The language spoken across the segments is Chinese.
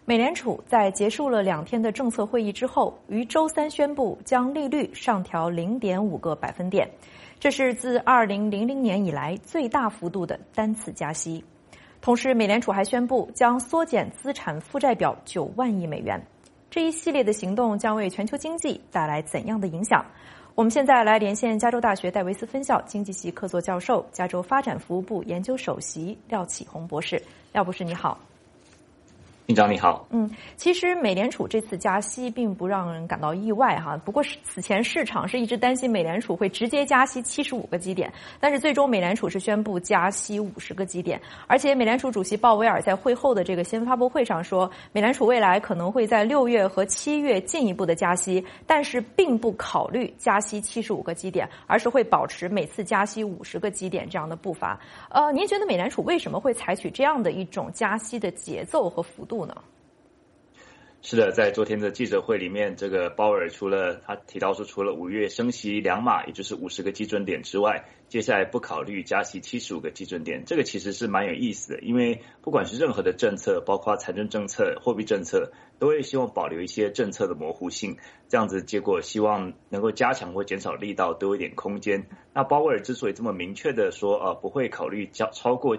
美联储在结束了2天的政策会议之后，于周三宣布将利率上调0.5个百分点，这是自2000年以来最大幅度的单次加息。同时，美联储还宣布将缩减资产负债表9万亿美元。这一系列的行动将为全球经济带来怎样的影响？我们现在来连线加州大学戴维斯分校经济系客座教授、加州发展服务部研究首席廖启宏博士。廖博士，你好。 院长你好。 其实美联储这次加息并不让人感到意外哈，不过此前市场是一直担心美联储会直接加息75个基点，但是最终美联储是宣布加息50个基点，而且美联储主席鲍威尔在会后的这个新闻发布会上说，美联储未来可能会在6月和7月进一步的加息，但是并不考虑加息75个基点，而是会保持每次加息50个基点这样的步伐。您觉得美联储为什么会采取这样的一种加息的节奏和幅度呢？ 是的，在昨天的记者会里面，这个鲍威尔他提到说，除了5月升息2码，也就是50个基准点之外，接下来不考虑加息75个基准点。这个其实是蛮有意思的，因为不管是任何的政策，包括财政政策、货币政策，都会希望保留一些政策的模糊性，这样子结果希望能够加强或减少力道，都有一点空间。那鲍威尔之所以这么明确的说不会考虑超过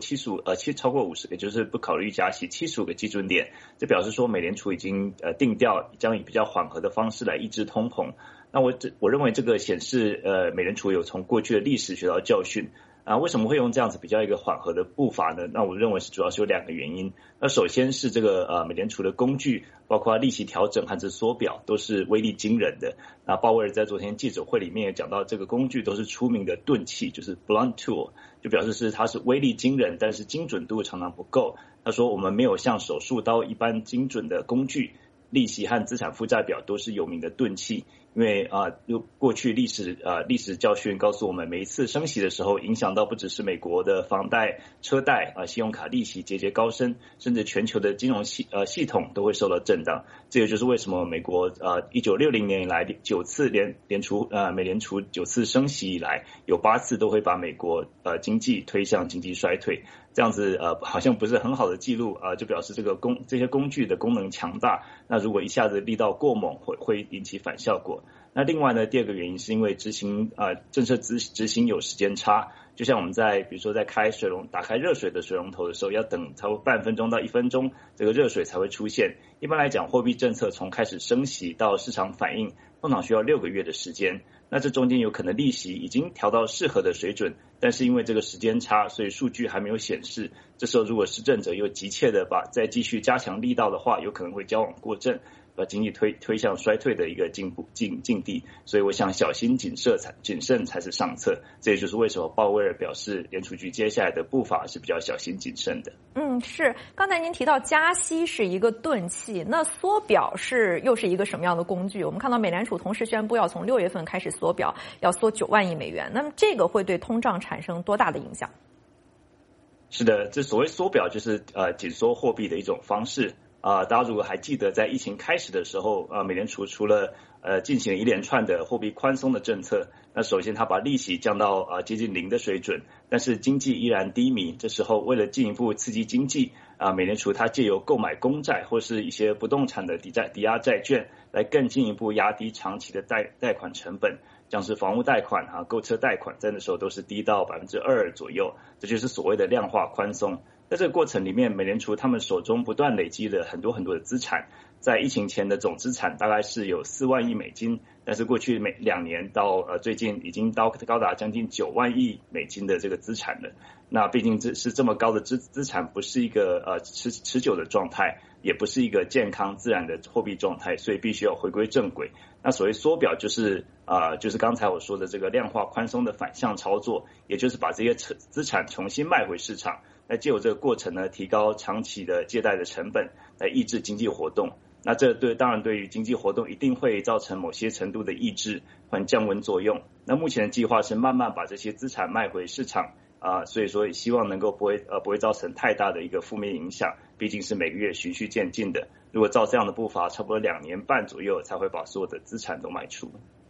50个，就是不考虑加息75个基准点，这表示说美联储已经定调将以比较缓和的方式来抑制通膨。那我认为这个显示美联储有从过去的历史学到教训。为什么会用这样子比较一个缓和的步伐呢？那我认为主要是有2个原因。那首先是这个美联储的工具，包括利息调整和缩表，都是威力惊人的。那鲍威尔在昨天记者会里面也讲到，这个工具都是出名的钝器，就是 blunt tool， 就表示它是威力惊人，但是精准度常常不够。他说我们没有像手术刀一般精准的工具，利息和资产负债表都是有名的钝器。因为过去历史教训告诉我们，每一次升息的时候，影响到不只是美国的房贷、车贷信用卡利息节节高升，甚至全球的金融系统都会受到震荡。这个就是为什么美国1960年以来9次美联储9次升息以来，有8次都会把美国经济推向经济衰退。这样子好像不是很好的记录就表示这些工具的功能强大。那如果一下子力道过猛，会引起反效果。那另外呢，第2个原因是因为政策执行有时间差。就像我们比如说在打开热水的水龙头的时候，要等超过半分钟到1分钟，这个热水才会出现。一般来讲，货币政策从开始升息到市场反应，通常需要6个月的时间。那这中间有可能利息已经调到适合的水准，但是因为这个时间差，所以数据还没有显示。这时候如果施政者又急切的再继续加强力道的话，有可能会矫枉过正，把经济推向衰退的一个境地。所以我想小心谨慎才是上策。这也就是为什么鲍威尔表示联储局接下来的步伐是比较小心谨慎的。 是。刚才您提到加息是一个钝器，那缩表又是一个什么样的工具？我们看到美联储同时宣布要从6月份开始缩表，要缩9万亿美元。那么这个会对通胀产生多大的影响？ 是的，这所谓缩表就是紧缩货币的一种方式。大家如果还记得在疫情开始的时候，美联储除了进行了一连串的货币宽松的政策，那首先他把利息降到接近0的水准，但是经济依然低迷。这时候为了进一步刺激经济，美联储它借由购买公债或是一些不动产的抵押债券，来更进一步压低长期的贷款成本，像是房屋贷款购车贷款，在那时候都是低到2%左右。这就是所谓的量化宽松。在这个过程里面，美联储他们手中不断累积了很多很多的资产，在疫情前的总资产大概是有4万亿美金，但是过去2年到最近已经高达将近9万亿美金的这个资产了。那毕竟这么高的资产不是一个持久的状态，也不是一个健康自然的货币状态，所以必须要回归正轨。那所谓缩表就是刚才我说的这个量化宽松的反向操作，也就是把这些资产重新卖回市场，来借由这个过程呢，提高长期的借贷的成本，来抑制经济活动。那这当然对于经济活动一定会造成某些程度的抑制和降温作用。那目前的计划是慢慢把这些资产卖回市场所以说也希望能够不会造成太大的一个负面影响，毕竟是每个月循序渐进的。如果照这样的步伐，差不多2年半左右才会把所有的资产都卖出。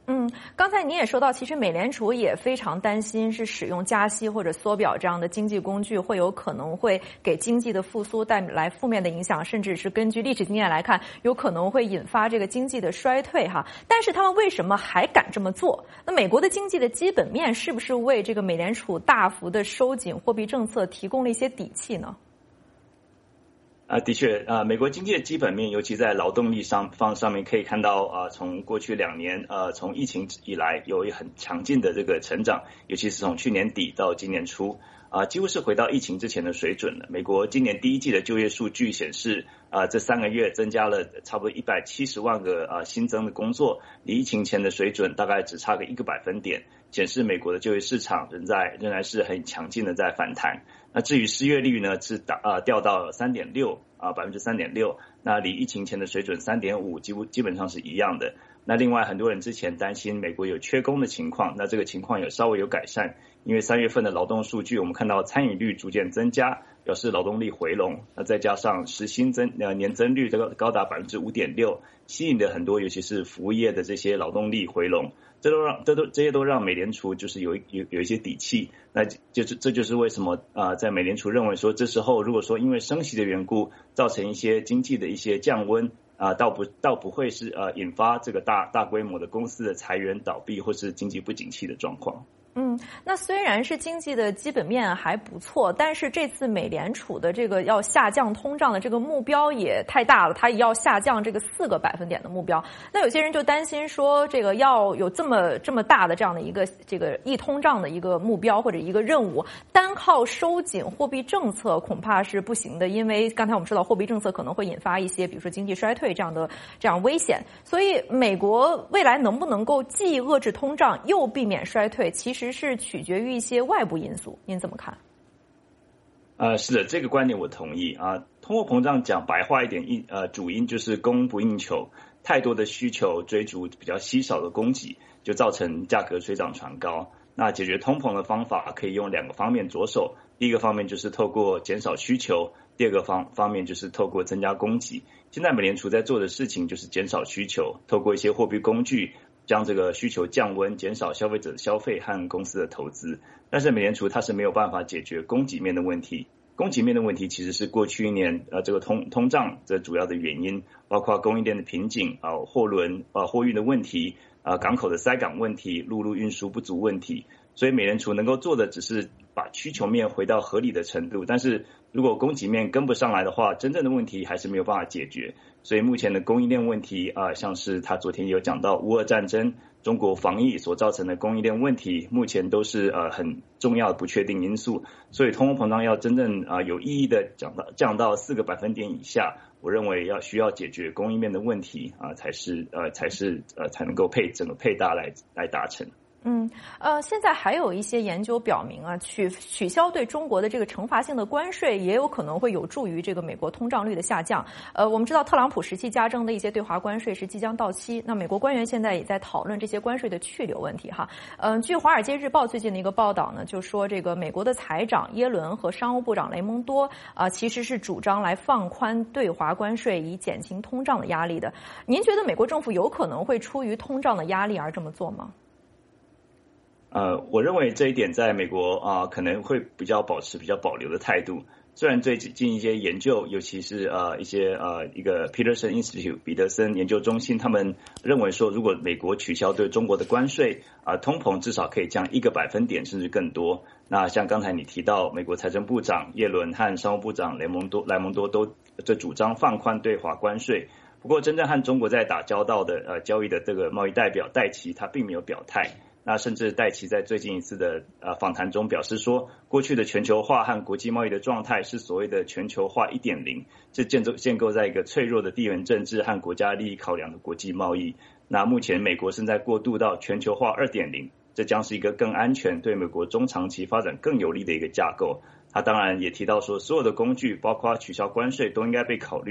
刚才你也说到，其实美联储也非常担心是使用加息或者缩表这样的经济工具会有可能会给经济的复苏带来负面的影响，甚至是根据历史经验来看，有可能会引发这个经济的衰退哈。但是他们为什么还敢这么做？那美国的经济的基本面是不是为这个美联储大幅的收紧货币政策提供了一些底气呢？ 的确，美国经济的基本面，尤其在劳动力上面可以看到，从过去2年，从疫情以来有很强劲的这个成长，尤其是从去年底到今年初，几乎是回到疫情之前的水准了。美国今年第一季的就业数据显示，这3个月增加了差不多170万个新增的工作，离疫情前的水准大概只差个1个百分点，显示美国的就业市场仍然是很强劲的在反弹。那至于失业率呢，是掉到3.6%， 3.6%，那离疫情前的水准3.5%基本上是一样的。那另外很多人之前担心美国有缺工的情况，那这个情况有稍微有改善，因为3月份的劳动数据我们看到参与率逐渐增加，表示劳动力回笼，那再加上时薪年增率高达 5.6%， 吸引了很多尤其是服务业的这些劳动力回笼，这些都让美联储就是有一些底气。那这就是为什么在美联储认为说，这时候如果说因为升息的缘故造成一些经济的一些降温，倒不会是引发这个大规模的公司的裁员倒闭或是经济不景气的状况。 那虽然是经济的基本面还不错，但是这次美联储的这个要下降通胀的这个目标也太大了，它也要下降这个4个百分点的目标。那有些人就担心说，这个要有这么大的这样的一个这个抑通胀的一个目标或者一个任务，单靠收紧货币政策恐怕是不行的，因为刚才我们说到货币政策可能会引发一些比如说经济衰退这样危险。所以美国未来能不能够既遏制通胀又避免衰退，其实是取决于一些外部因素，您怎么看？ 是的，这个观点我同意啊。通货膨胀讲白话一点，主因就是供不应求，太多的需求追逐比较稀少的供给，就造成价格水涨船高。那解决通膨的方法可以用2个方面着手，第一个方面就是透过减少需求，第二个方面就是透过增加供给。现在美联储在做的事情就是减少需求，透过一些货币工具将这个需求降温，减少消费者的消费和公司的投资。但是美联储它是没有办法解决供给面的问题，供给面的问题其实是过去1年这个通胀的主要的原因，包括供应链的瓶颈货运的问题港口的塞港问题，陆路运输不足问题。所以美联储能够做的只是把需求面回到合理的程度，但是如果供给面跟不上来的话，真正的问题还是没有办法解决。所以目前的供应链问题像是他昨天有讲到乌俄战争、中国防疫所造成的供应链问题，目前都是很重要的不确定因素。所以通货膨胀要真正有意义的降到4个百分点以下，我认为需要解决供应面的问题才能够整个配搭来达成。 现在还有一些研究表明取消对中国的这个惩罚性的关税也有可能会有助于这个美国通胀率的下降。我们知道特朗普时期加征的一些对华关税是即将到期，那美国官员现在也在讨论这些关税的去留问题哈。据《华尔街日报》最近的一个报道呢，就说这个美国的财长耶伦和商务部长雷蒙多其实是主张来放宽对华关税以减轻通胀的压力的。您觉得美国政府有可能会出于通胀的压力而这么做吗？ 我认为这一点在美国可能会保持比较保留的态度。虽然最近一些研究，尤其是一个 Peterson Institute 彼得森研究中心，他们认为说，如果美国取消对中国的关税通膨至少可以降1个百分点甚至更多。那像刚才你提到，美国财政部长耶伦和商务部长莱蒙多都主张放宽对华关税。不过真正和中国在打交道的交易的这个贸易代表戴琪他并没有表态。那甚至戴琪在最近一次的访谈中表示说，过去的全球化和国际贸易的状态是所谓的全球化 1.0， 是建构在一个脆弱的地缘政治和国家利益考量的国际贸易。那目前美国正在过渡到全球化 2.0， 这将是一个更安全、对美国中长期发展更有利的一个架构。他当然也提到说，所有的工具包括取消关税都应该被考虑，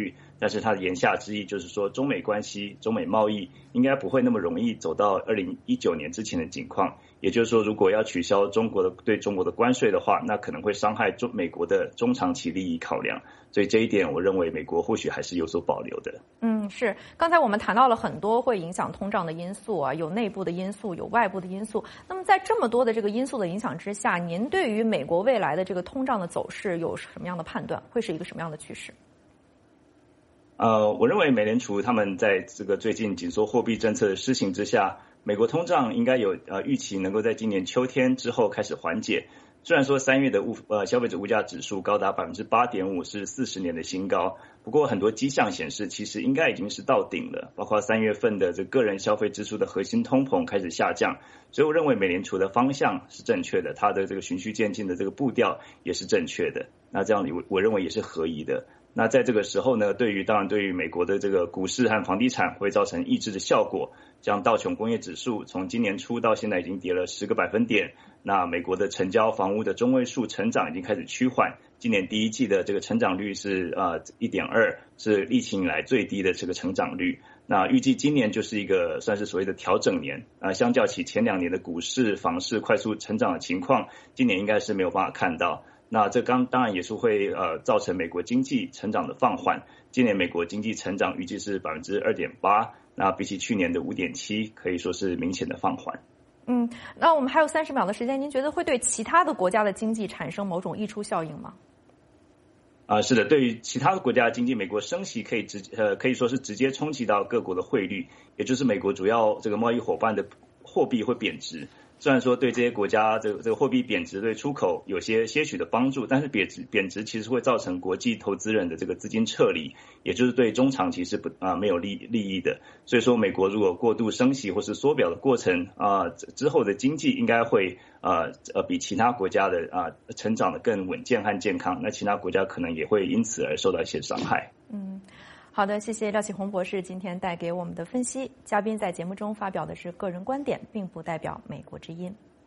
但是它的言下之意就是说，中美关系、中美贸易应该不会那么容易走到2019年之前的景况。也就是说，如果要取消对中国的关税的话，那可能会伤害美国的中长期利益考量。所以这一点，我认为美国或许还是有所保留的。 是。刚才我们谈到了很多会影响通胀的因素啊，有内部的因素，有外部的因素。那么在这么多的这个因素的影响之下，您对于美国未来的这个通胀的走势有什么样的判断？会是一个什么样的趋势？ 我认为美联储他们在这个最近紧缩货币政策的施行之下，美国通胀应该有预期能够在今年秋天之后开始缓解。虽然说3月的消费者物价指数高达 8.5%， 是40年的新高，不过很多迹象显示其实应该已经是到顶了，包括3月份的这个人消费支出的核心通膨开始下降，所以我认为美联储的方向是正确的，它的这个循序渐进的这个步调也是正确的，那这样我认为也是合宜的。那在这个时候呢，当然对于美国的这个股市和房地产会造成抑制的效果，像道琼工业指数从今年初到现在已经跌了10个百分点，那美国的成交房屋的中位数成长已经开始趋缓，今年第一季的这个成长率是1.2%，是疫情以来最低的这个成长率。那预计今年就是一个算是所谓的调整年，相较起前2年的股市、房市快速成长的情况，今年应该是没有办法看到。那这当然也是会造成美国经济成长的放缓。今年美国经济成长预计是 2.8%， 那比起去年的 5.7%， 可以说是明显的放缓。 那我们还有30秒的时间，您觉得会对其他的国家的经济产生某种溢出效应吗？ 是的，对于其他的国家的经济，美国升息可以说是直接冲击到各国的汇率，也就是美国主要这个贸易伙伴的货币会贬值。虽然说对这些国家这个货币贬值对出口有些许的帮助，但是贬值其实会造成国际投资人的这个资金撤离，也就是对中长期是没有利益的。所以说美国如果过度升息或是缩表的过程之后的经济应该会比其他国家的成长的更稳健和健康，那其他国家可能也会因此而受到一些伤害。 好的，谢谢廖启宏博士今天带给我们的分析。嘉宾在节目中发表的是个人观点，并不代表美国之音。